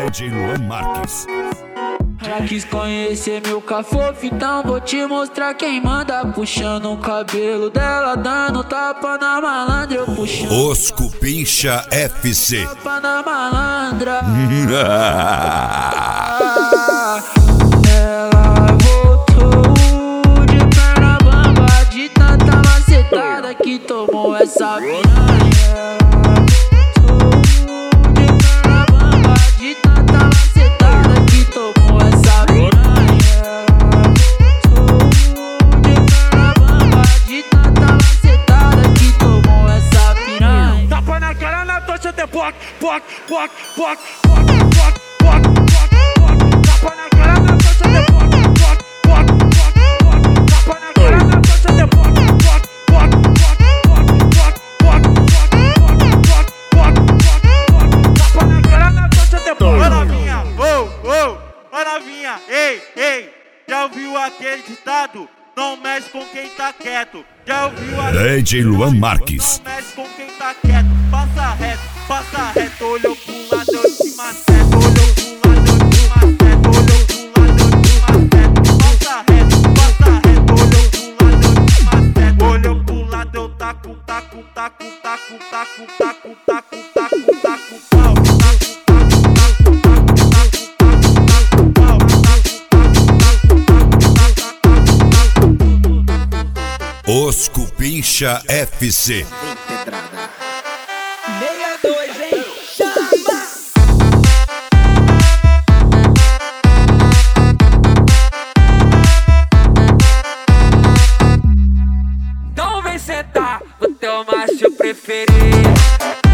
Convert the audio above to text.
DJ Luan Marques. Ela quis conhecer meu cafofo, então vou te mostrar quem manda. Puxando o cabelo dela, dando tapa na malandra. Eu puxando Os Cupincha FC. tapa na malandra. Ela voltou de perna bamba, de tanta macetada que tomou essa piranha. Poc, poc, poc, poc, poc, poc, poc, poc. Tapa na cara na tocha de poc, poc, poc, poc, poc. Tapa na cara na tocha de poc, poc, poc, poc, poc, poc, poc, poc, poc. Tapa na cara na tocha de poc. Ô novinha, ô novinha, ei, já ouviu aquele ditado? Não mexe com quem tá quieto. Já ouviu aquele DJ Luan Marques. Não mexe com quem tá quieto. Passa reto, olhou pro lado, eu te macete. Olhou pro lado, eu te macete. Olhou pro lado, eu te macete. Passa reto, olhou pro lado, eu te macete. Olhou pro lado, eu taco, taco, taco, taco, taco, taco, taco, taco, taco, pau. Os Cupincha FC. 62, hein? Chama! Então vem sentar o teu macho preferido.